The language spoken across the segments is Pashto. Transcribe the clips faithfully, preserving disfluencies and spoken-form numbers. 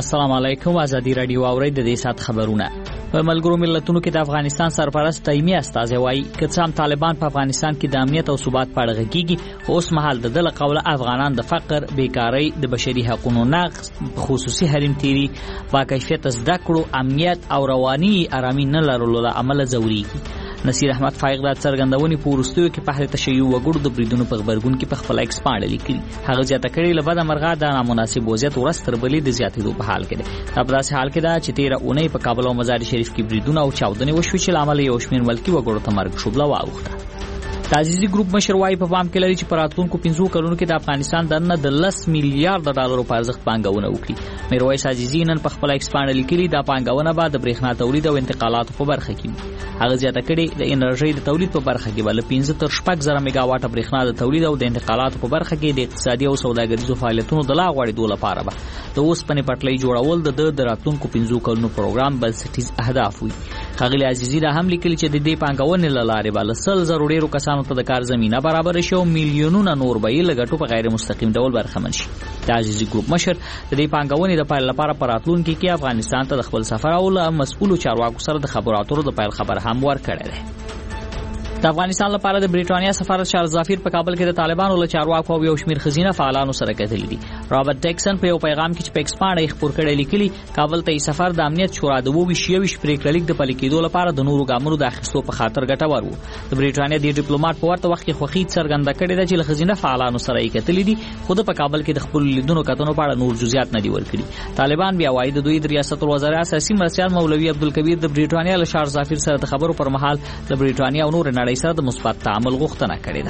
السلام علیکم. ازادي رادیو اورید د دې سات خبرونه. په ملګرو ملتونو کې د افغانستان سرپرست دایمي استازی وایي که څه هم طالبان په افغانستان کې د امنیت او ثبات په اړه غږیږي، خو اوس مهال د دله قوله افغانان د فقر، بیکاری، د بشري حقوقو نقض، خصوصي حریم تیری، با کیفیت زده کړو، امنیت او رواني آرامي نه لرلو له امله ځوريږي. نصیر احمد فائق د څرګندونې په وروستیو کې په هغه تشیع وګړو د بریدونو په خبرګون کې په خپل ایکس باندې لیکلي. هغه زیاته کړي له بده مرغه د نامناسب وضعیت ورستر بلې د زیاتېدو په حال کې ده. په داسې حال کې ده چې تیره اونۍ په کابل او مزار شریف کې بریدونه او چاودنې وشوې چې لامل یو شمېر ملکي وګړو ته مرګ شوبله واوښته. تعزیزي ګروپ مشر وايي په پام کې لري چې په راتلونکو پنځو کلونو کې د افغانستان دننه د لس میلیارډ ډالرو په ارزښت پانګونه وکړي. میرویس عزیزي نن په خپل ایکس باندې لیکلي دا پانګونه به د برېښنا تولید او انتقالاتو په برخه کې وي. هغه زیاته کړي د انرژي د تولید په برخه کې بل پنځه تر شپږ زره میگا واټه برېښنا د تولید او د انتقالاتو په برخه کې د اقتصادي او سوداګریزو فعالیتونو د لا غوړېدو لپاره به د اوسپنې پټلۍ جوړول د د راتلونکو پنځو کلونو پروګرام بنسټیز اهداف وي. ښاغلي عزیزي دا هم لیکلي چې د دې پانګونې له لارې به له سل زرو ډېرو کسانو ته د کار زمینه برابر شي او میلیونونه نور به یې له ګټو په غیر مستقیم ډول برخمن شي. د عزیزي ګروپ مشر د دې پانګونې د پیل لپاره په راتلونکي کې افغانستان ته د خپل سفر او له مسؤلو چارواکو سره د خبرو اترو د پیل خبر هم ورکړی دی. د افغانستان لپاره د بریټانیا سفارت چارلز ظافیر په کابل کې د طالبانو له چارواکو او یو شمېر خزینه فعالانو سره کتلي دي. رابرټ ټیکسن په یو پیغام کې چې په ایکس باندې خبر کړی لیکلي کابل ته یې سفر د امنیت شورا د وو ویشیويش پریکړه لیک د پلي کېدو لپاره د نورو ګامونو د اخیستو په خاطر ګټور وو. د بریټانیا د ډیپلوماټ په ورته وخت کې خوښي څرګنده کړې ده چې له خزینه فعالانو سره یې کتلي دي، خو د په کابل کې د خپل لیدونو کتنو په اړه نور جزئیات نه دي ورکړي. طالبان بیا وايي د دوی د ریاست الوزرا اساسي مرستیال مولوي عبدالکبیر د بریټانیا له چارلز ظافیر سره د خبرو پر مهال د بریټانیا او نور نړۍ سره د مثبت عمل غوښتنه کړې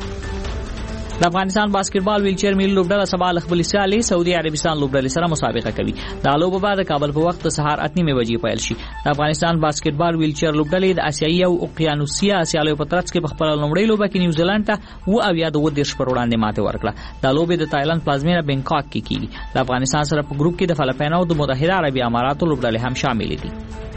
ده. د افغانستان باسکټبال ویلچر میل لوبډله سبا له خپل سیالي سعودي عربستان لوبډلې سره مسابقه کوي. دا لوبه به د کابل په وخت د سهار اته نیمې بجې پیل شي. د افغانستان باسکټبال ویلچر لوبډلې د آسیایي او اوقیانوسیا سیالیو په ترڅ کې په خپل لومړی لوبه کې نیوزیلند ته و او یا د ودیش پر وړاندې ماته ورکړه. دا لوبه د تایلند پلازمینه بنکاک کې کیږي. د افغانستان سره په ګروپ کې د فلپاین او د متحده عربي اماراتو لوبډلې هم شامل دي.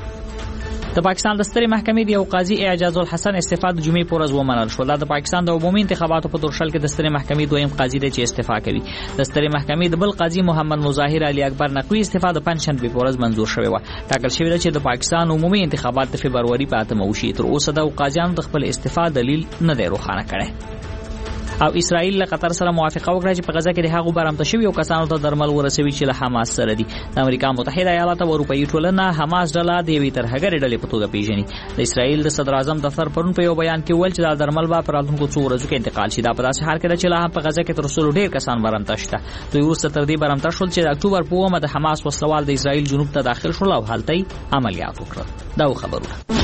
د پاکستان د سترې محکمې د یو قاضي اعجاز الحسن استعفا د جمعې په ورځ ومنل شو. دا د پاکستان د عمومي انتخاباتو په تورشل کې د سترې محکمې دویم قاضي دی چې استعفا کوي. د سترې محکمې د بل قاضي محمد مظاهر علي اکبر نقوي استعفا د پنځشنبه په ورځ منزور شوی و. ټاکل شوی دی چې د پاکستان عمومي انتخابات د فبرवरी په اتمه وشي. تر اوسه د قاضیانو د خپل استعفا دلیل نه دی روښانه کړی. او اسرائیل له قطر سره موافقه وکړه چې په غزه کې د هغو برامته شوی او کسانو ته درمل ورسوي چې له حماس سره دي. د امریکا متحده ایالات او اروپאי ټولنه حماس ډله د یوې ترهګرې ډلې په توګه پیژني. د اسرائیل د صدر اعظم دفتر پرون په یو بیان کې ویل چې دا درمل به په راتلونکو څو ورځو کې انتقال شي. دا په داسې حال کې ده چې لا هم په غزه کې تر څو ډېر کسان برامته شته. دوی وروسته تر دې برامته شول چې د اکتوبر په اوومه د حماس وسلوال د اسرائیل جنوب ته داخل شول او هلته عملیات وکړل. دا خبرونه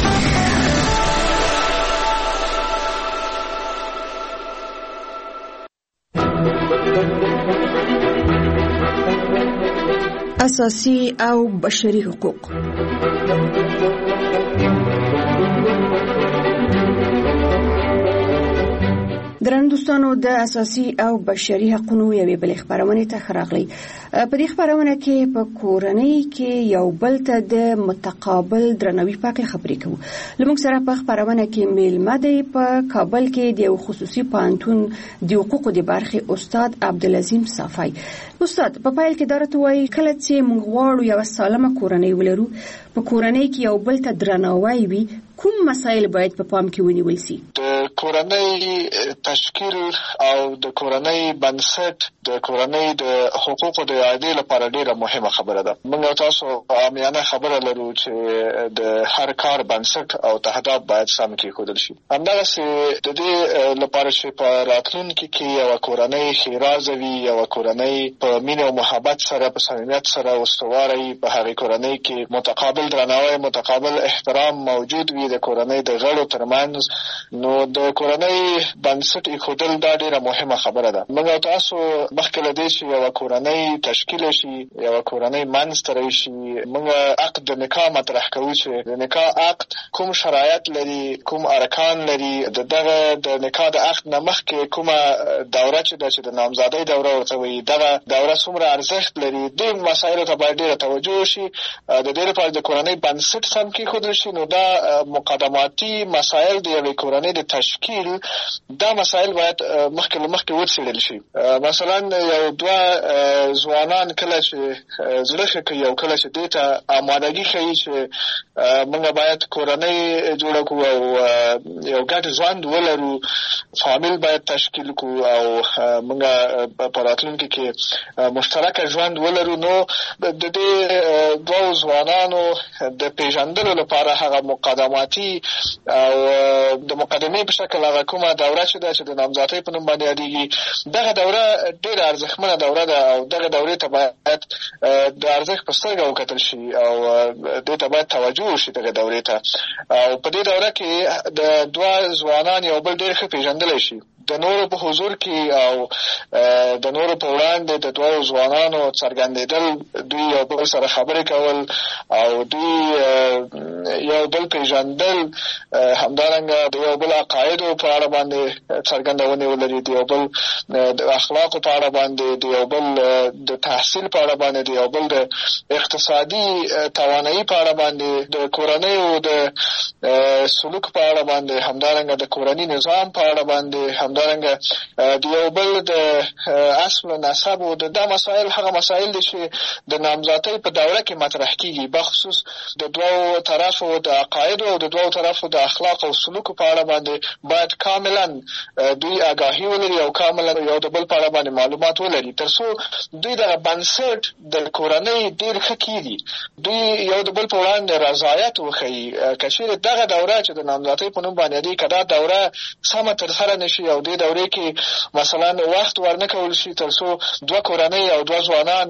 اساسي او بشري حقوق. ګران دوستانو، د اساسي او بشري حقوقو یوې بلې خبرونه ته خراغلي. په دې خبرونه کې په کورنۍ کې یو بل ته د متقابل درناوي په اړه خبرې کوو. لمونږ سره په خبرونه کې میلمه دی په کابل کې د یو خصوصي پوهنتون د حقوقو د برخې استاد عبدالعظیم صافی. استاد په پایل کې درته وایي کله چې موږ غواړو یو سالمه کورنۍ ولرو، په کورنۍ کې یو بل ته درناوی وي، کوم مسایل باید په پام کې ونیول شي؟ د کورنۍ تشکیل او د کورنۍ بنسټ د کورنۍ د حقوقو د اعادې لپاره ډیره مهمه خبره ده. موږ تاسو عامیانه خبره لرو چې د هر کار بنسټ او تهداب باید سم کېښودل شي. همدغسې د دې لپاره چې په راتلونکي کې یوه کورنۍ ښېرازه وي، یوه کورنۍ په مینه او محبت سره په صمیمیت سره استواره وي، په هغې کورنۍ کې متقابل درناوی، متقابل احترام موجود وي د کورنۍ د غړو ترمنځ، نو د کورنۍ بنسټ ایښودل دا ډیره مهمه خبره ده. موږ تاسو مخکې له دې چې یوه کورنۍ تشکیل شي، یوه کورنۍ منځته راشي، موږ عقد د نکاح مطرح کوو چې د نکاح عقد کوم شرایط لري، کوم ارکان لري، د دغه د نکاح د عقد نه مخکې کومه دوره چې ده چې د نامزادۍ دوره ورته وایي، دغه دوره څومره ارزښت لري. دې مسایلو ته باید ډیره توجه وشي. د دې لپاره د کورنۍ بنسټ سم کېښودل شي. نو دا مقدماتي مسایل د یوې کورنۍ د تشکیل تشکیل دا مسایل باید مخکې له مخکې وڅېړل شي. مثلا یو دوه ځوانان کله چې زړه ښه کوي او کله چې دې ته آمادګي ښیي چې موږ باید کورنۍ جوړه کړو او یو ګډ ژوند ولرو، فامیل باید تشکیل کړو او موږ په راتلونکي کې مشترک ژوند ولرو، نو د دې دوه ځوانانو د پیژندلو لپاره هغه مقدماتي او د مقدمې په شکل هغه کومه دوره چې ده چې د نامزدۍ په نوم باندې یادېږي، دغه دوره ډېره ارزښتمنه دوره ده او دغه دورې ته باید د ارزښت په سترګه وکتل شي او دې ته باید توجه وشي دغه دورې ته. او په دې دوره کې د دوه ځوانان یو بل ډېر ښه پیژندلی شي. د نورو په حضور کې او د نورو په وړاندې د دوه ځوانانو څرګندېدل، دوی یو بل سره خبرې کول او دوی یو بل پیژندل، همدارنګه د یو بل عقایدو په اړه باندې څرګندونې ولري، د یو بل د اخلاقو په اړه باندې، د یو بل د تحصیل په اړه باندې، د یو بل د اقتصادي توانایي په اړه باندې، د کورنیو د سلوک په اړه باندې، همدارنګه د کورني نظام په اړه باندې، همدارنګه د یو بل د اصل و نسب او د دا مسایل هغه مسایل دي چې د نامزدۍ په دوره کې مطرح کیږي، بخصوص د دوو طرفو د عقایدو او د دوو طرفو د اخلاق او سلوک په اړه باندې باید کاملا دوی آگاهي ولري او کاملا یو د بل په اړه باندې معلومات ولري، ترڅو دوی د بنسټ د کورنۍ ډېر ښه کیږي، دوی یو د بل په وړاندې رضایت وښیي. که چېرې دغه دوره چې د نامزدۍ په نوم باندې یادېږي، که دا دوره سمه ترسره نه شي او دې دورې کې مثلا وخت ورنه کول شي ترڅو دوه کورنۍ او دوه ځوانان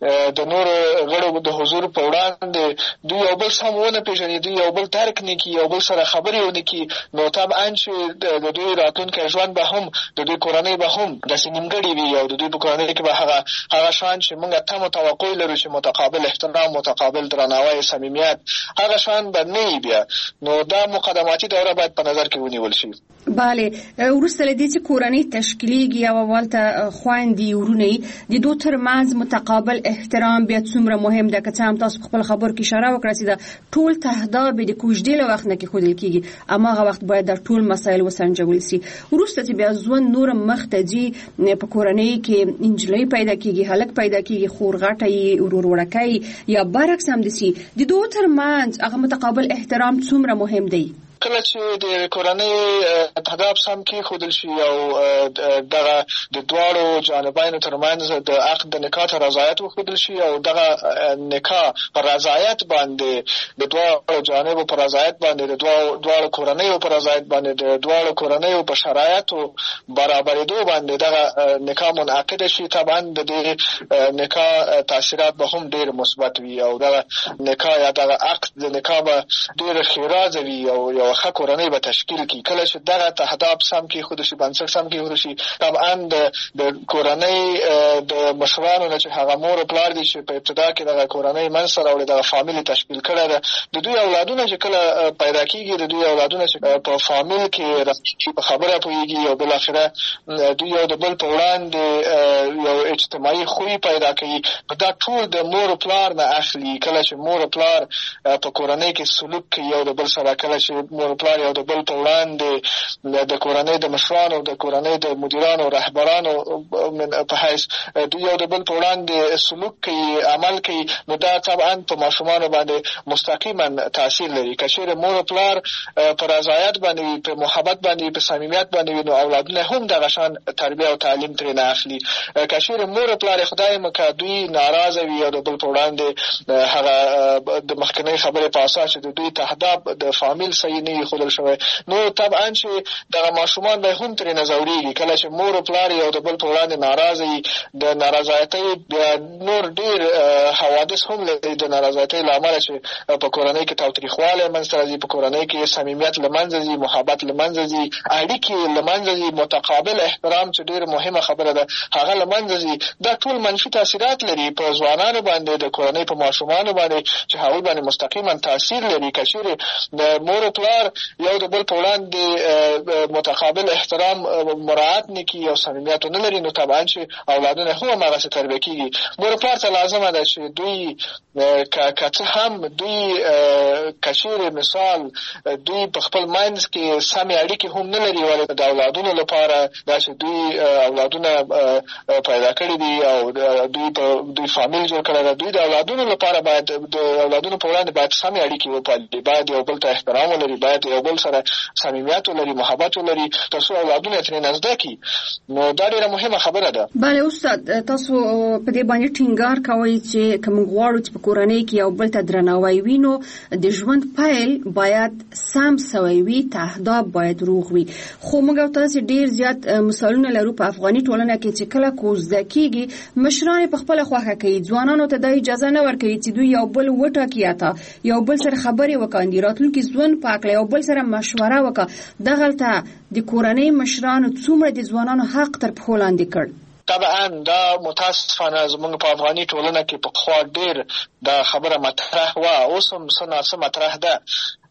د نورو غړو د حضور په وړاندې دوی یو بل سم ونه پېژني، دوی یو بل درک نه کړي، یو بل سره خبرې ونه کړي، نو طبعا چې د دوی راتلونکی ژوند به هم د دوی کورنۍ به هم داسې نیمګړې وي او د دوی په کورنۍ کې به هغه هغه شان چې موږ تمه توقع لرو چې متقابل احترام، متقابل درناوی، صمیمیت، هغه شان به نه وي بیا. نو دا مقدماتي دوره باید په نظر کې ونیول شي. بله، وروسته له دې چې کورنۍ تشکیلیږي او اول ته خویندې ورونې د دوی ترمنځ متقابل احترام بیا څومره مهم ده، که څه هم تاسو خپل خبر کې اشاره وکړه چې د ټول تهداب د کوژدې له وخت نه کېښودل کېږي، هماغه وخت باید د ټول مسایل وسنجول شي. وروسته چې بیا ژوند نور مخ ته ځي، په کورنۍ کې نجلۍ پیدا کېږي، هلک پیدا کېږي، خور غټه یې، ورور وړکی یا برعکس هم داسې، د دوی ترمنځ هغه متقابل احترام څومره مهم دی؟ کله چې د کورنۍ تهداب سم کېښودل شي او دغه د دواړو جانبینو ترمنځ د عقد د نکاح ته رضایت وښودل شي او دغه نکاح په رضایت باندې د دواړو جانبو په رضایت باندې د دواړو کورنیو په رضایت باندې د دواړو کورنیو په شرایطو برابرېدو باندې دغه نکاح منعقده شي، طبعا د دې نکاح تاثیرات به هم ډېر مثبت وي او دغه نکاح یا دغه عقد د نکاح به ډېر ښېرازه وي او یو ښه کورنۍ به تشکیل کړي. کله چې دغه تهداب سم کېښودل شي، بنسټ سم کېښودل شي، طبعا د د کورنۍ د مشرانو نه چې هغه مور او پلار دي چې په ابتدا کې دغه کورنۍ منځته راوړي، دغه فامیل تشکیل کړی ده، د دوی اولادونه چې کله پیدا کېږي، د دوی اولادونه چې په فامیل کې په خبره پوهېږي او بالاخره دوی یو د بل په وړاندې یو اجتماعي خوی پیدا کوي، دا ټول د مور او پلار نه اخلي. کله چې مور او پلار په کورنۍ کې سلوک کوي یو د بل سره، کله چې مور پلار یو د بل په وړاندې د کورنۍ د مشرانو، د کورنۍ د مدیرانو، رهبرانو په حیث دوی یو د بل په وړاندې سلوک کوي، عمل کوي، نو دا طبعا په ماشومانو باندې مستقیما تاثیر لري. که چېرې مور او پلار په رضایت باندې وي، په محبت باندې وي، په صمیمیت باندې وي، نو اولادونه هم دغه شان تربیه او تعلیم ترېنه اخلي. که چېرې مور او پلار خدای مکړه دوی ناراضه وي او د بل په وړاندې هغه د مخکنۍ خبرې په اساس چې د دوی تهداب د فامیل صحیح نه ایښودل شوی، نو طبعا چې دغه ماشومان به هم ترېنه ځورېږي. کله چې مور او پلار یو د بل په وړاندې ناراضه وي، د نارضایتۍ بیا نور ډېر حوادث هم لري د نارضایتۍ له امله چې په کورنۍ کې تاوتریخوالی منځته راځي، په کورنۍ کې صمیمیت له منځه ځي، محبت له منځه ځي، اړیکې له منځه ځي، متقابل احترام چې ډېره مهمه خبره ده هغه له منځه ځي. دا ټول منفي تاثیرات لري په ځوانانو باندې، د کورنۍ په ماشومانو باندې چې هغوی باندې مستقیما تاثیر لري. که چېرې د مور او پلار پلار یو د بل په وړاندې متقابل احترام مراعات نه کوي او صمیمیت نه لري، نو طبعا چې اولادونه هم هماغسې تربیه کېږي. مور پلار ته لازمه ده چې دوی که څه هم دوی که چېرې مثال دوی په خپل منځ کې سمې اړیکې هم نه لري، ولې د اولادونو لپاره دا چې دوی اولادونه پیدا کړي دي او دوی په دوی فامیل جوړ کړی ده، دوی د اولادونو لپاره باید د اولادونو په وړاندې باید سمې اړیکې وپالي، باید یو بل ته احترام ولري، باید یو بل سره صمیمیت ولري، محبت ولري، تر څو اولادونه یې ترې نه زده کړي. نو دا ډېره مهمه خبره ده. بله استاد، تاسو په دې باندې ټینګار کوئ چې که موږ غواړو چې په کورنۍ کې یو بل ته درناوی وي، نو د ژوند پیل باید سم سوی وي، تهداب باید روغ وي. خو موږ او تاسو ډېر زیات مثالونه لرو په افغاني ټولنه کې چې کله کوزده کېږي مشران په خپله خوښه کوي، ځوانانو ته دا اجازه نه ورکوي چې دوی یو بل وټاکي، یا یو بل سره خبرې وکړي، راتلونکي ژوند پاک کړي، یو بل سره مشوره وکړه. دغلته د کورنۍ مشرانو څومره د ځوانانو حق تر پښو لاندې کړ. طبعا دا متاسفانه زموږ په افغاني ټولنه کې پخوا ډېر دا خبره مطرح وه، اوس هم څه ناڅه مطرح ده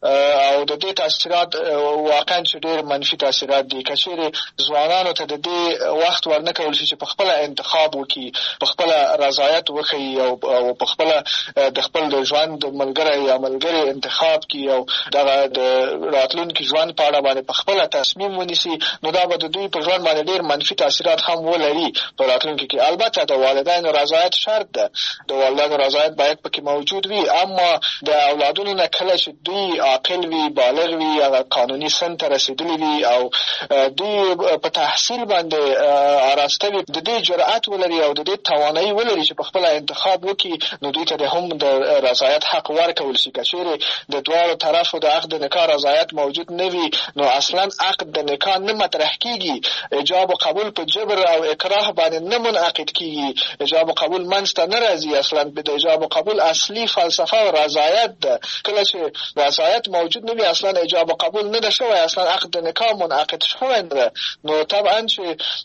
او د دې تاثیرات واقعا چې ډېر منفي تاثیرات دي. که چېرې ځوانانو ته د دې وخت ورنه کول شي چې په خپله انتخاب وکړي، په خپله رضایت وښیي او په خپله د خپل د ژوند ملګری یا ملګرې انتخاب کړي او دغه د راتلونکي ژوند په اړه باندې په خپله تصمیم ونیسي، نو دا به د دوی په ژوند باندې ډېر منفي تاثیرات هم ولري په راتلونکي کې. البته د والدینو رضایت شرط ده، د والدینو رضایت باید پکې موجود وي، اما د اولادونو نه کله چې دوی عاقل وي، بالغ وي، هغه قانوني سن ته رسېدلي وي او دوی په تحصیل باندې آراسته وي، د دې جرأت ولري او د دې توانایي ولري چې په خپله انتخاب وکړي، نو دوی ته هم د رضایت حق ورکول شي. که چېرې د دواړو طرفو د عقد نکاح رضایت موجود نه وي، نو اصلا عقد د نکاح نه مطرح کېږي، ایجاب و قبول په جبر او اکراه باندې نه منعقد کېږي، ایجاب و قبول منځ ته نه راځي. اصلا د ایجاب و قبول اصلي فلسفه او رضایت ده. کله چې رضایت موجود نه وي، اصلا ایجاب و قبول نه ده شوی، اصلا عقد نکاح منعقد شوی نه ده، نو طبعا چې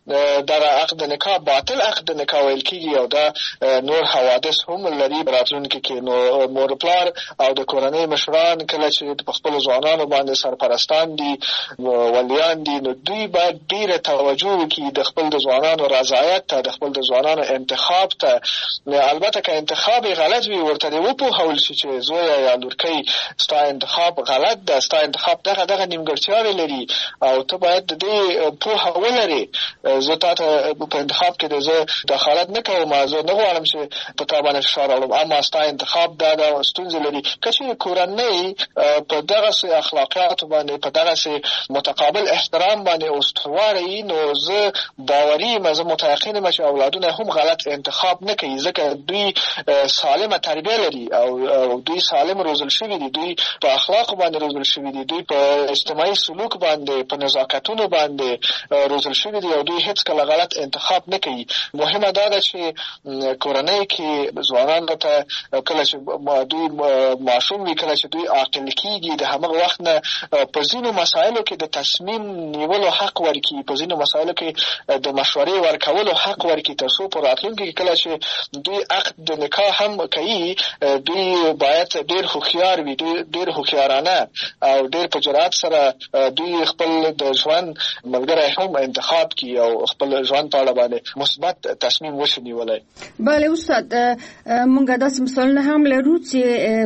دغه عقد نکاح باطل عقد نکاح ویل کېږي او دا نور حوادث هم لري راتلونکي کې. نو مور پلار او د کورنۍ مشران کله چې په خپلو ځوانانو باندې سرپرستان دي، ولیان دي، نو دوی باید ډېره توجه وکړي د خپل د ځوانانو رضایت ته، د خپل د ځوانانو انتخاب ته. البته که انتخاب غلط وي، ورته دې وپوهول شي چې زویه یا لورکۍ ستا انتخاب غلط ده، ستا انتخاب دغه دغه نیمګړتیاوې لري او ته باید د دې پوهه ولرې. زه تا ته په انتخاب کې د زه دخالت نه کوم، زه نه غواړم چې په تا باندې فشار راوړم، اما ستا انتخاب دا ده ستونزې لري. که چېرې کورنۍ په دغسې اخلاقیاتو باندې، په دغسې متقابل احترام باندې استواره وي، نو زه باوري یم، زه متیقن یم چې اولادونه هم غلط انتخاب نه کوي، ځکه دوی سالمه تربیه لري او دوی سالم روزل شوي دي، دوی په اخلاق باندې روزل شوي دي، دوی په اجتماعي سلوک باندې، په نزاکتونو باندې روزل شوي دي او دوی هیڅ کله غلط انتخاب نه کوي. مهمه دا ده چې کورنۍ کې ځوانانو ته کله چې دوی ماشوم وي، کله چې دوی عاقل کېږي، د همغه وخت نه په ځینو مسایلو کې د تصمیم نیولو حق ورکړي، په ځینو مسایلو کې د مشورې ورکولو حق ورکړي، تر څو په راتلونکي کې کله چې دوی عقد د نکاح هم کوي، دوی باید ډېر هوښیار وي، ډېر هوښیارانه او ډېر په جرأت سره دوی خپل د ژوند ملګری هم انتخاب کړي او خپل ژوند په اړه باندې مثبت تصمیم وشي نیولی. بله استاد، موږ داسې مثالونه هم لرو چې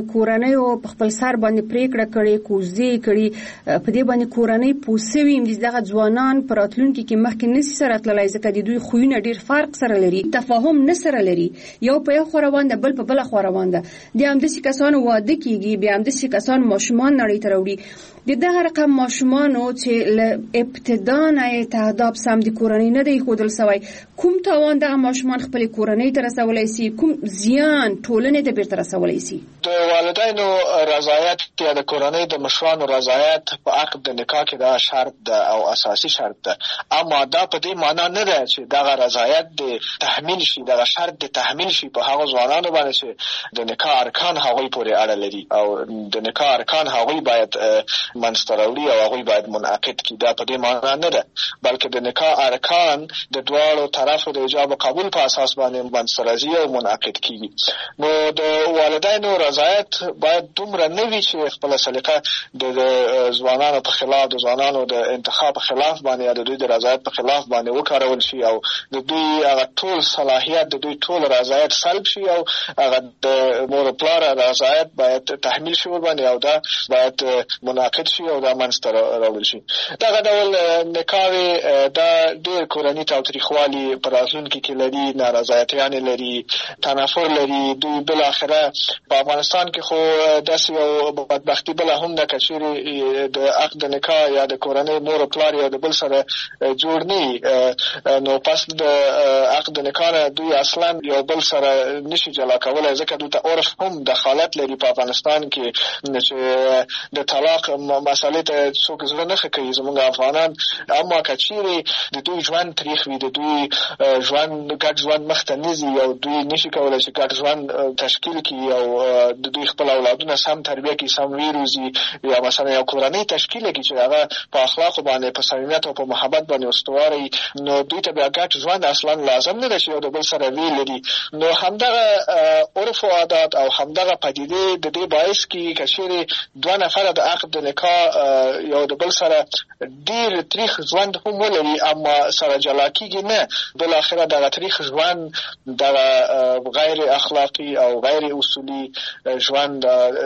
کورنیو په خپل سر باندې پریکړه کړې، کوزدې کړي، په دې باندې کورنۍ پوه سوي یم چې دغه ځوانان په راتلونکي کې مخکې نشي سره تللی، ځکه د دوی خویونه ډېر فرق سره لري، تفاهم نه سره لري، یو په یو خوا روان ده، بل په بله خوا روان ده. د همداسې کسانو واده کېږي، بیا همداسې کسان ماشومان نړۍ ته راوړي. د دغه رقم ماشومانو چې له ابتدا نه تهداب سم د کورنۍ نه دی ښودل سوی، کوم تاوان دغه ماشومان خپلې کورنۍ ته رسولی سي، کوم زیان ټولنې ته بیرته رسولی سي؟ د والدینو رضایت یا د کورنۍ د مشرانو رضایت په عقد د نکاح کې دا شرط ده او اساسي شرط ده، اما دا په دې معنا نه ده چې دغه رضایت د تحمیل شي، دغه شرط د تحمیل شي په هغه ځوانانو باندې چې د نکاح ارکان هغوی پورې اړه لري او د نکاح ارکان هغوی باید منځته راوړي او هغوی باید منعقد کړي. دا په دې معنا نه ده، بلکې د نکاح ارکان د دواړو طرفو د ایجاب او قبول په اساس باندې منځته راځي او منعقد کیږي. نو د والدینو رضایت باید دومره نه وي چې خپله سلیقه د ځوانانو په خلاف، د ځوانانو د انتخاب په خلاف باندې یا د دوی د رضایت په خلاف باندې وکارول شي او د دوی هغه ټول صلاحیت، د دوی ټول رضایت سلب شي او هغه د مور پلار رضایت باید تحمیل شي ورباندې او دا باید منعقد شي او دا منځته راوړل شي. دغه ډول نکاحې دا ډېر کورني تاوتریخوالي په راتلونکي کې لري، نارضایتیانې لري، تنفر لري. دوی بالاخره په افغانستان کې خو داسې یو بدبختي بله هم ده که چیرې د عقد نکاح یا د کورنۍ مور او پلار یو د بل سره جوړ نه نو پس د عقد نکاح نه دوی اصلا یو بل سره نشي جلا کولی، ځکه دوی ته عرف هم دخالت لري په افغانستان کې چې د طلاق مسئلې ته څوک زړه نه ښه کوي زموږ افغانان. اما که چیرې د دوی ژوند تریخ وي، د دوی ژوند ګډ ژوند مخته نه ځي او دوی نشي کولی چې ګډ ژوند تشکیل کړي او د دوی خپل اولادونه سم تربیه کړي، سم ویروزي، یا مثلا یو کورنۍ تشکیل کړي چې هغه په اخلاقو باندې، په صمیمیت او په محبت باندې استواره، نو دوی ته بیا ګډ ژوند اصلا لازم نه ده چې یو د بل سره وی لري. نو همدغه عرف او عادات او همدغه پدیدې د دې باعث کېږي که چیرې دوه نفره د عقد نکاح یو د بل سره ډېر تریخ ژوند هم ولري اما سره جلا کېږي نه، بالاخره دغه تریخ ژوند دغه غیر اخلاقي او غیر اصولي ژوند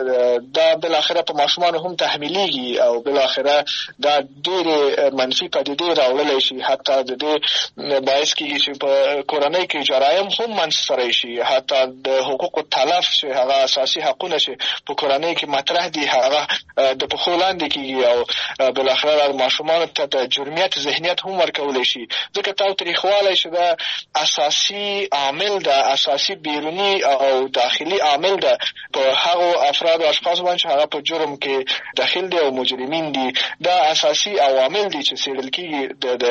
دا بالاخره په ماشومانو هم تحمیلیږي او بالاخره دا ډېرې منفي پدیدې راوړلی شي. حتی د دې باعث کېږي چې په کورنۍ کې جرایم هم منځته راشي، حتی د حقوقو تلف چې هغه اساسي حقونه چې په کورنۍ کې مطرح دي هغه د پښو لاندې کېږي او بالاخره ماشومانو ته د جرمیت ذهنیت هم ورکولی شي، ځکه تاوتریخوالی چې دا اساسي عامل ده، اساسي بیروني او داخلي عامل ده په هغو افراد او اشخاصو باندې چې هغه په جرم کې داخل دي او مجرمین دي. دا اساسي عوامل دي چې څېړل کېږي،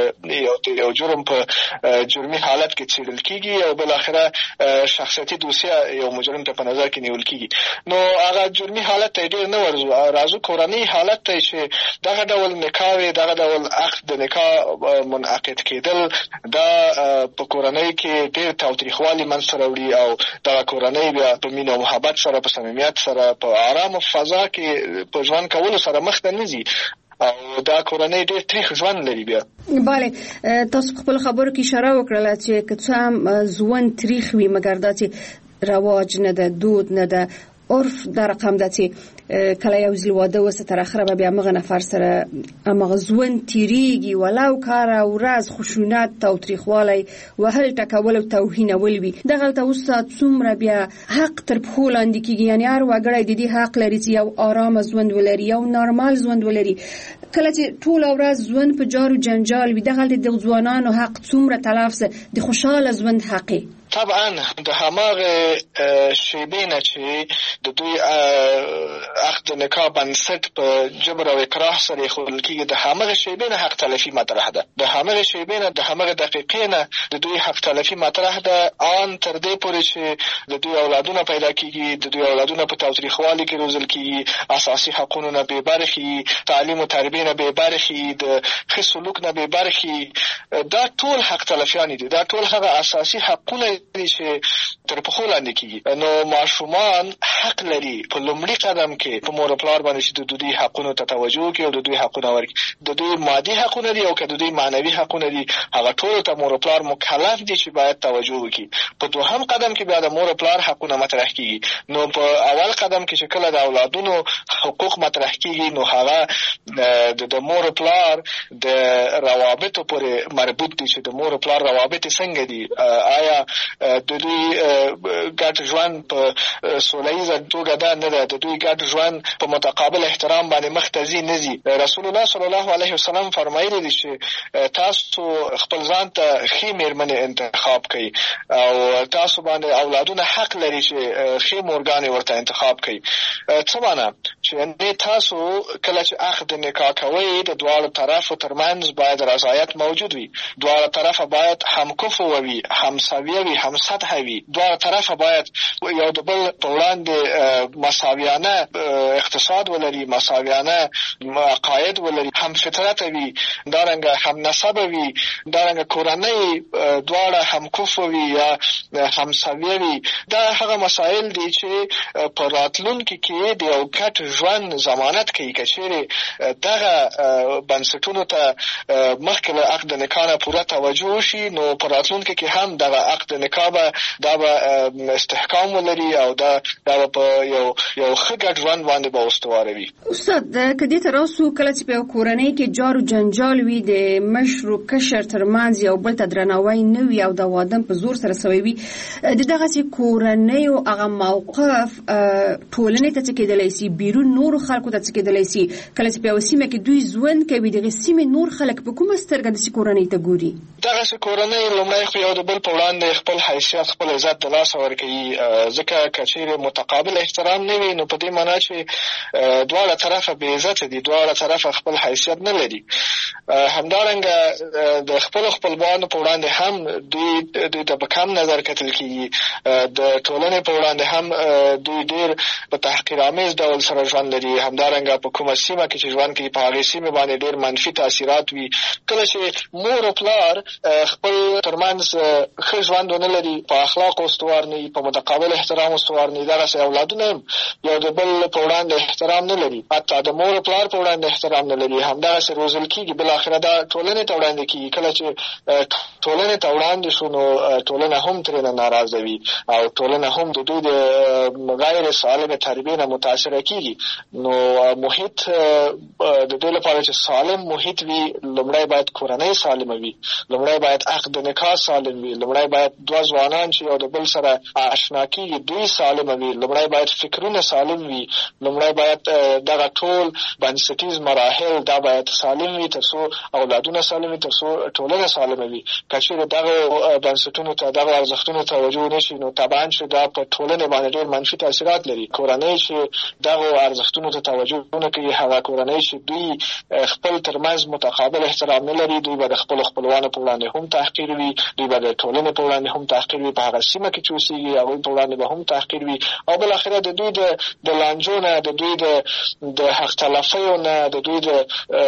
د یو جرم په جرمي حالت کې څېړل کېږي او بالاخره شخصیتي دوسیه یو مجرم ته په نظر کې نیول کېږي. نو هغه جرمي حالت ته ډېر نه ورځو، راځو کورنۍ حالت ته چې دغه ډول نکاح، دغه ډول عقد د نکاح منعقد کېدل دا په کورنۍ کې ډېر تاوتریخوالي منځته راوړي او دغه کورنۍ بیا په مینه او محبت سره، په صمیمیت سره، په ارامه فضا کې په ژوند کولو سره مخته نه ځي او دا کورنۍ ډېر تریخ ژوند لري. بیا بله، تاسو خپل خبرو کې اشاره وکړله چې که څه هم ژوند تریخ وي مګر داسې رواج نه ده، دود نه ده، عرف دا رقم ده چې کله یو ځل واده وسه تر اخره به بیا مغه نفر سره امغه ژوند تیریږي، ولو کار ورځ خشونت، تاوتریخوالی، وهل ټکول او توهین ولوي. دغه ته اوس څومره بیا حق تر پښو لاندې کېږي، یعنې هر وګړی د دې حق لري چې یو آرام ژوند ولري، یو نارمال ژوند ولري. کله چې ټول ورځ ژوند په جار او جنجال وي، دغه د ځوانانو حق څومره تلف سه، د خوشاله ژوند حق. طبعا د هماغه شیبې نه چې د دوی عقد نکاح بنسټ په جبر او اکراه سره ایښودل کېږي، د هماغه شیبې نه حق تلفي مطرح ده، د هماغه شیبې نه، د هماغه دقیقې نه د دوی حق تلفي مطرح ده، آن تر دې پورې چې د دوی اولادونه پیدا کېږي، د دوی اولادونه په تاوتریخوالي کې روزل کېږي، اساسي حقونو نه بې برخې، تعلیم او تربیې نه بې برخې، د ښه سلوک نه بې برخې. دا ټول حق تلفیانې دي، دا ټول هغه اساسي حقونه دي چې تر پښو لاندې کېږي. نو ماشومان حق لري په لومړي قدم کې په مور او پلار باندې چې د دوی حقونو ته توجه وکړي او د دوی حقونه ورکړي. د دوی مادي حقونه دي او که د دوی معنوي حقونه دي، هغه ټولو ته مور او پلار مکلف دي چې باید توجه وکړي. په دوهم قدم کې بیا د مور او پلار حقونه مطرح کېږي. نو په اول قدم کې چې کله د اولادونو حقوق مطرح کېږي نو هغه د مور او پلار د روابطو پورې مربوط دي چې د مور او پلار روابط څنګه دي، آیا د دوی ګډ ژوند په سوله ییزه توګه ده نه ده، د دوی ګډ ژوند په متقابل احترام باندې مخته ځي نه ځي. رسول الله صلی الله علیه وسلم فرمایلی دي چې تاسو خپل ځان ته ښې مېرمنې انتخاب کړئ او تاسو باندې اولادونه حق لري چې ښې مورګانې ورته انتخاب کړئ. څه معنا چې تاسو کله چې عقد نکاح کوئ د دواړو طرفو ترمنځ باید رضایت موجود وي، دواړه طرفه باید همکفو وي، همسویه وي، هم سطح وي. دواړه طرفه باید یو د بل په وړاندې مساویانه اقتصاد ولري، مساویانه عقاید ولري، هم فطرت وي، دارنګه هم نسب وي، دارنګه کورنۍ دواړه هم کفو وي یا هم سویه وي. دا هغه مسائل دي چې په راتلونکي کې د یو ګډ ژوند ضمانت کوي. که چیرې دغه بنسټونو ته مخکې له عقد نکاح نه پوره توجه وشي، نو په راتلونکي کې هم دغه عقد نکاح به دا به استحکام ولري او دا دا په یو یو ښه ګډ ژوند باندې به استواره وي. استاد که دې ته راسو، کله چې په یو کورنۍ کې جار و جنجال وي، د مشر و کشر ترمنځ یو بل ته درناوی نه وي او د واده په زور سره سوی وي، د دغسې کورنیو هغه موقف ټولنې ته څه کېدلی سي، بیرون نورو خلکو ته څه کېدلی سي؟ کله چې په یوه سیمه کې دوی ژوند کوي، دغې سیمې نور خلک په کومه سترګه داسې کورنۍ ته ګوري؟ دغسې کورنۍ لومړی خو یو د بل په وړاندې خپل حیثیت، خپل عزت د لاسه ورکوي، ځکه که چیرې متقابل احترام نه وي، نو په دې معنا چې دواړه طرفه بې عزته دي، دواړه طرفه خپل حیثیت نه لري. همدارنګه د خپلو خپلوانو په وړاندې هم دوی دوی ته په کم نظر کتل کېږي، د ټولنې په وړاندې هم دوی ډېر په تحقیرآمیز ډول سره ژوند لري. همدارنګه په کومه سیمه کې چې ژوند کوي، په هغې سیمې باندې ډېر منفي تاثیرات وي. کله چې مور او پلار خپل ترمنځ ښه ژوند ونه لري، په اخلاقو استوار نه وي، په متقابل احترام استوار نه وي، دغسې اولادونه هم یو د بل په وړاندې احترام نه لري، حتی د مور او پلار په وړاندې احترام نه لري، همدغسې روزل کېږي، بالاخره دا ټولنې ته وړاندې کېږي. کله چې ټولنې ته وړاندې شو، نو ټولنه هم ترېنه ناراضه وي او ټولنه هم د دوی د غیر سالمې تربیې نه متاثره کېږي. نو محیط د دې لپاره چې سالم محیط وي، لومړی باید کورنۍ سالمه وي، لومړی باید عقد نکاح سالم وي، لومړی باید دوه ځوانان چې یو د بل سره آشنا کېږي دوی سالمه وي، لومړی باید فکرونه سالم وي، لومړی باید دغه ټول بنسټیز مراحل دا باید سالم وي، تر څو اولادونه سالم وي، تر څو ټولنه سالمه وي. که چیرې دغه بنسټونو ته، دغه ارزښتونو توجه نه شي، نو طبعا چې دا په ټولنې باندې ډېر منفي تاثیرات لري. کورنۍ چې دغه ارزښتونو ته توجه نه کوي، هغه کورنۍ چې دوی خپل ترمنځ متقابل احترام نه لري، دوی به د خپلو خپلوانو په وړاندې هم تحقیر وي، دوی به د ټولنې په وړاندې هم تحقیر وي، په هغه سیمه کې چې اوسېږي هغوی په وړاندې به هم تحقیر وي، او بالاخره د دوی د لانجو نه، د دوی د حق تلفیو نه، د دوی د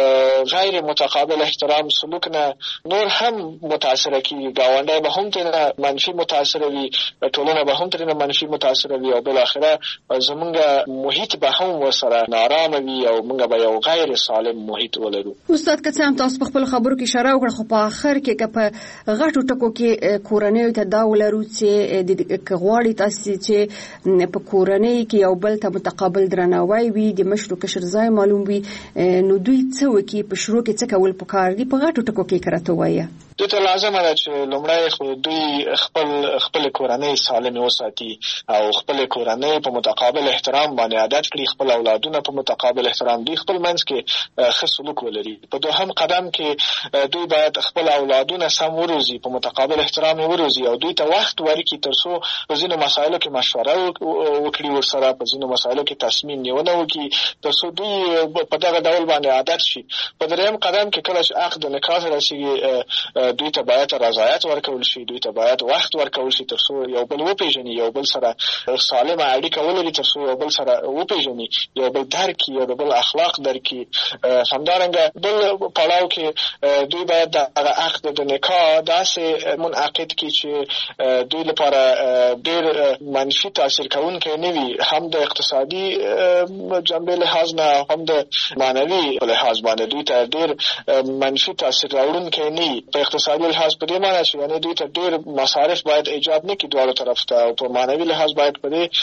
غیر متقابل احترام سلوک نه نور هم متاثره کېږي. ګاونډی به هم ترېنه منفي متاثره وي، ټولنه به هم ترېنه منفي متاثره وي، او بالاخره زمونږ محیط به هم ورسره نارامه وي او موږ به یو غیر سالم محیط ولرو. استاد که څه هم تاسو په خپلو خبرو کې اشاره وکړه، خو په آخر کې که په غټو ټکو کې کورنیو ته دا ولرو چې که غواړي تاسې چې په کورنۍ کې یو بل ته متقابل درناوی وي، د مشر و کشر ځای معلوم وي، نو دوی څه وکړي، په شروع کې څه کول پکار دي؟ په غټو ټکو کې که راته ووایه. دوی ته لازمه ده چې لومړی خو دوی خپل خپلې کورنۍ سالمې وساتي او خپلې کورنۍ په متقابل احترام باندې عادت کړي، خپل اولادونه په متقابل احترام، دوی خپل منځ کې ښه سلوک ولري. په دوهم قدم کې دوی باید خپل اولادونه سم وروزي، په متقابل احترام یې وروزي او دوی ته وخت ورکړي تر څو په ځینو مسایلو کې مشوره وکړي ورسره، په ځینو مسایلو کې تصمیم نیونه وکړي، تر څو دوی په دغه ډول باندې عادت شي. په درېیم قدم کې کله چې عقد نکاح ته رسېږي، دوی ته باید رضایت ورکول شي، دوی ته باید وخت ورکول شي تر څو یو بل وپېژني، یو بل سره سالمه اړیکه ولري، تر څو یو بل سره وپېژني، یو بل درک کړي، یو د بل اخلاق درک کړي. همدارنګه بل پړاو کې دوی باید دغه عقد د نکاح داسې منعقد کړي چې دوی لپاره ډېر منفي تاثیر کوونکی نه وي، هم د اقتصادي جنبې لحاظ نه، هم د معنوي لحاظ باندې دوی ته ډېر منفي تاثیر راوړونکی نه وي. په اقتصادي لحاظ په دې معنی چې یعنې دوی ته ډېر مصارف باید ایجاد نه کړي دواړو طرف ته، او په معنوي لحاظ باید په دې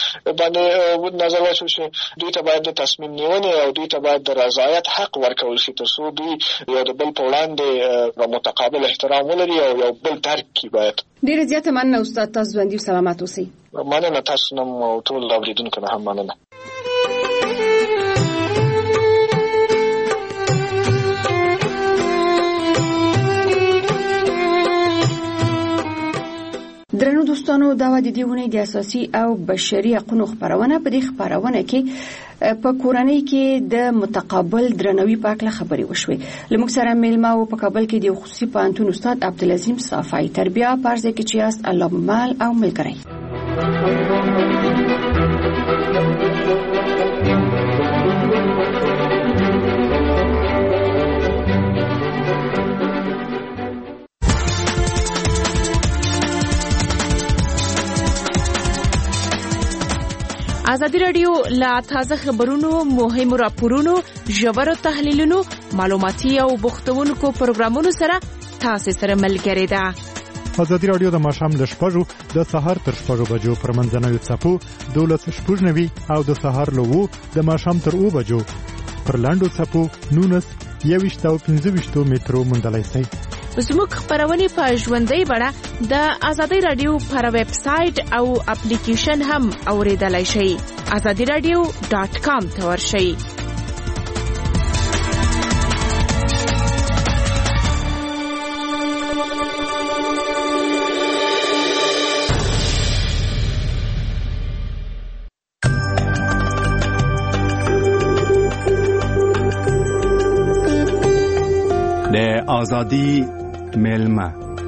باندې نظر واچول شي، دوی ته باید د تصمیم نیونې او دوی ته باید د رضایت حق ورکول شي تر څو دوی یو د بل په وړاندې متقابل احترام ولري او یو بل درک کړي. باید ډېره زیاته مننه استاد، تاسو ژوندي او سلامت اوسئ. مننه تاسو نه او ټول اورېدونکو نه هم مننه. درنو دوستانو، دا و د دې ونې د اساسي او بشري حقوقو خبرونه. په دې خبرونه کې په کورنۍ کې د متقابل درناوي په اړه خبرې وشوې. لموږ سره میلمه و په کابل کې د خصوصي پوهنتون استاد عبدالعظیم صافی تربیه پارځه کې چې است الله مال او ملګری. ازادي رادیو لا تازه خبرونو، مهمو راپورونو، ژورو تحلیلونو، معلوماتي او بوختونکو پروګرامونو سره تاسو سره ملګری ده. ازادي رادیو د ماښام د شپږو د سهار تر شپږو بجو پر منځنوي څپو دولس شپږ نوي او د سهار له اوو د ماښام تر اوو بجو پر لاندو څپو نونس یوویشت او پنځه ویشتو مترو موندلی شئ. زموږ خبرونه په ژوندۍ بڼه د ازادي رادیو پر ویب سټ او اپلیکیشن هم اوریدلای شئ. ازادي رادیو ډاټ کام ته ورشئ. د ازادي میلمه.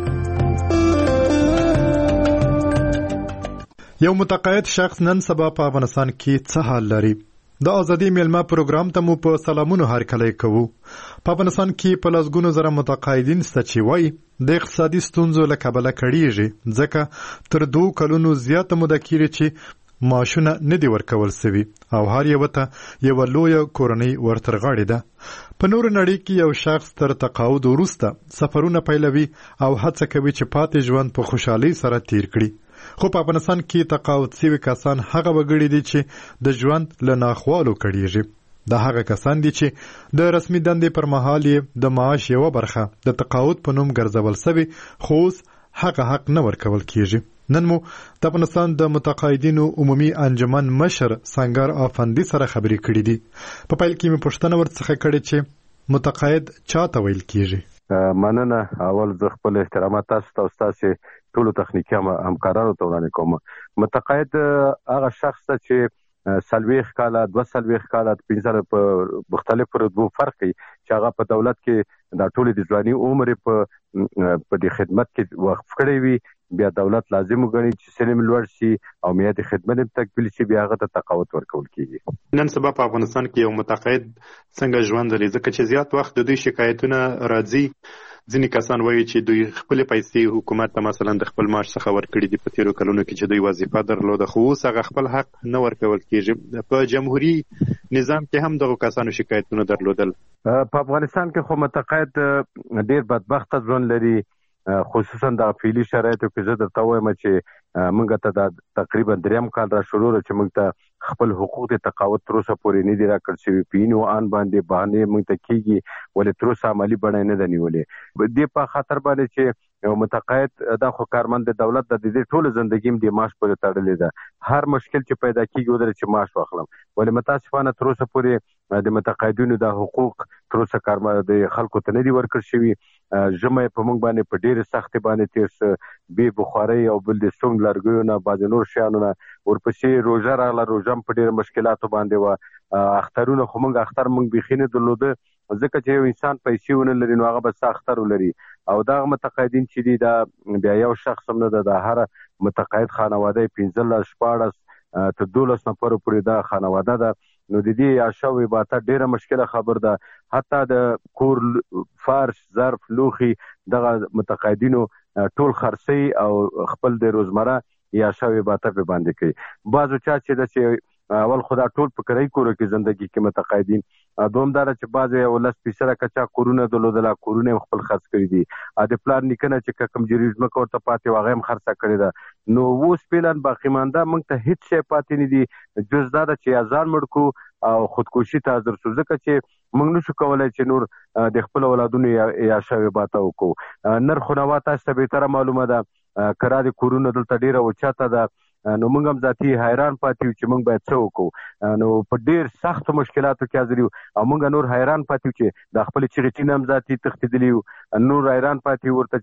یو متقاعد شخص نن سبا په افغانستان کې څه حال لري؟ د ازادي میلمه پروګرام ته مو په سلامونو هرکلی کوو. په افغانستان کې په لسګونو زره متقاعدین شته چې وایي د اقتصادي ستونزو له کبله کړیږي، ځکه تر دوه کلونو زیاته موده کېږي چې معاشونه نه دي ورکول سوي او هر یو ته یوه لویه کورنۍ ورترغاړې ده. په نور نړۍ کې یو شخص تر تقاعد وروسته سفرونه پیلوي او هڅه کوي چې پاتې ژوند په خوشحالۍ سره تیر کړي. خو په افغانستان کې تقاعد شوي کسان هغه وګړي دي چې د ژوند له ناخوالو کړیږي. دا هغه کسان دي چې د رسمي دندې پر مهال یې د معاش یوه برخه د تقاعد په نوم ګرځول سوي، خو اوس هغه حق نه ورکول کیږي. نن مو د افغانستان د متقاعدینو عمومي انجمن مشر سنگر افندي سره خبرې کړې دي. په پیل کې مې پوښتنه ورڅخه کړې چې متقاعد چاته ویل کیږي؟ مننه. اول زه خپل احترامات تاسو ته او ستاسو ټولو تخنیکي همکارانو ته وړاندې کوم. متقاعد هغه شخص ته چې څلوېښت کاله، دوه څلوېښت کاله، پنځه په مختلفو رتبو فرق کوي، چې هغه په دولت کې دا ټولې د ځواني عمر په په دې خدمت کې وقف کړی وي، بیا دولت لازم وګڼي چې سلم لوړ شي او میعاد خدمت هم تکمیل شي، بیا هغه ته تقاعد ورکول کیږي. نن سبا په افغانستان کې یو متقاعد څنګه ژوند لري؟ ځکه چې زیات وخت د دوی شکایتونه راځي. ځینې کسان وایي چې دوی خپل پیسې حکومت ته مثلا د خپل معاش څخه ورکړي دي په تیرو کلونو کې چې دوی وظیفه درلوده، خو اوس هغه خپل حق نه ورکول کیږي. په جمهوریت نظام کې هم دغه کسانو شکایتونه درلودل. په افغانستان کې خو متقاعد ډیر بدبخته ژوند لري، خصوصا د فعلي شرایطو کې. زه درته وایم چې موږ ته دا تقریبا دریم کال را شروع ده چې موږ ته خپل حقوق د تقاعد تر اوسه پورې نه دي راکړل شوي. په اینو آن باندې بهانې موږ ته کېږي، ولې تر اوسه عملي بڼه نه ده نیولې. دې په خاطر باندې چې یو متقاعد دا خو کارمند د دولت د دې ټوله زندګي د معاش پورې تړلې ده. هر مشکل چې پیدا کېږي ودرې چې معاش واخلم، ولې متاسفانه تر اوسه پورې د متقاعدینو د حقوق تر اوسه کارمند د خلکو ته نه دي ورکړل شوي. ژمی په موږ باندې په ډېرې سختۍ باندې تېر څه بې بخارۍ او بل د سونګ لرګیو نه، بعضې نور شیانو نه، ورپسې روژه راغله، روژه هم په ډېرو مشکلاتو باندې وه. اخترونه خو موږ اختر موږ بیخي نه درلوده، ځکه چې یو انسان پیسې ونه لري نو هغه به څه اختر ولري. او دغه متقاعدین چې دي دا بیا یو شخص هم نه ده، د هر متقاعد خانواده پنځلس شپاړس تر دولس نفرو پورې دا خانواده ده. نو د دې عاشه و عبادت ډیره مشکله خبر ده. حتی د کور فرش، ظرف، لوښي دغه متقاعدینو ټول خرڅي او خپل د روزمره عاشه و عبادت په باندې کوي. بعضو چا چې د چې اول خدا ټول په کرای کورو کې زندگی کې متقاعدین، دوم دا چې بعض یو لس فیصده کچا کورونه درلودل، کورونه خپل خرڅ کړي دي. د پلان نیکنه چې کوم جریزمه ورته پاتې واغې هم خرڅه کړې ده. نو اوس پلان باقی مانده موږ ته هیڅ شی پاتې نه دي جز دا چې ازان مړ کو او خودکشي ته حاضر شو، ځکه چې موږ نشو کولای چې نور د خپل اولادونو یا شوی باته وکړو. نرخ نوا تاسو ته به تر معلومه ده، کرا د کورونه دلته ډیره اوچاته ده. نو موږ هم ذاتي حیران پاتې یو چې موږ باید څه وکړو. نو په ډیر سختو مشکلاتو کې حاضر یو او موږ نور حیران پاتې یو چې د خپل چغې ټین هم ذاتي تښتېدلي یو، نور حیران پاتې ورته چې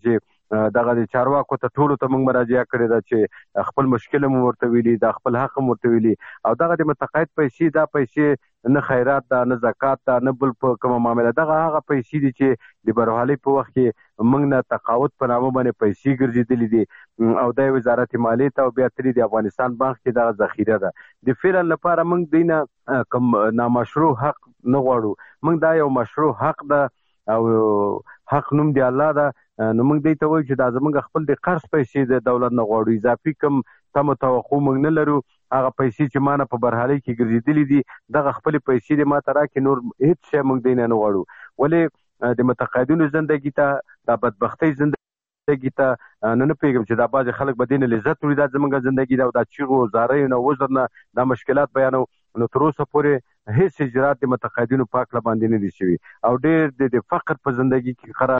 دغه د چارواکو ته ټولو ته موږ مراجعه کړې ده چې خپل مشکل مو ورته ویلي، د خپل حق مو ورته ویلي، او دغه د متقاعد پیسې دا پیسې نه خیرات ده نه زکات ده نه بل په کومه معامله، دغه هغه پیسې دي چې د بحرحالۍ په وخت کې موږ نه تقاعد په نامه باندې پیسې ګرځېدلې دي او د وزارت مالیې ته او بیا ترې د افغانستان بانک کې دغه ذخیره ده. د فعلا لپاره موږ دی نه کوم نامشروع حق نه غواړو، موږ دا یو مشروع حق ده او حق نوم دی الله ده. نو موږ دی ته وایو چې دا زموږ خپل د قرض پیسې د دولت نه غواړو، اضافي کوم تمه توقع موږ نه لرو. هغه پیسې چې مانه په برحالۍ کې ګرځېدلې دي دغه خپل پیسې دې ماته راکړي، نور هیڅ شی موږ دی نه غواړو. ولې د متقاعدینو زندګي ته د بدبختۍ زندګي ته نه نه پیږم چې دا بعضې خلک به دې نه لذت وړي، دا زموږ زندګي ده او دا چیغو زاریو نه وزر نه دا مشکلات بیانو. نو تر اوسه پورې هیڅ اجرات د متقاعدینو په هکله باندې نه دي شوي او ډېر د فقر په زندګي کې قرار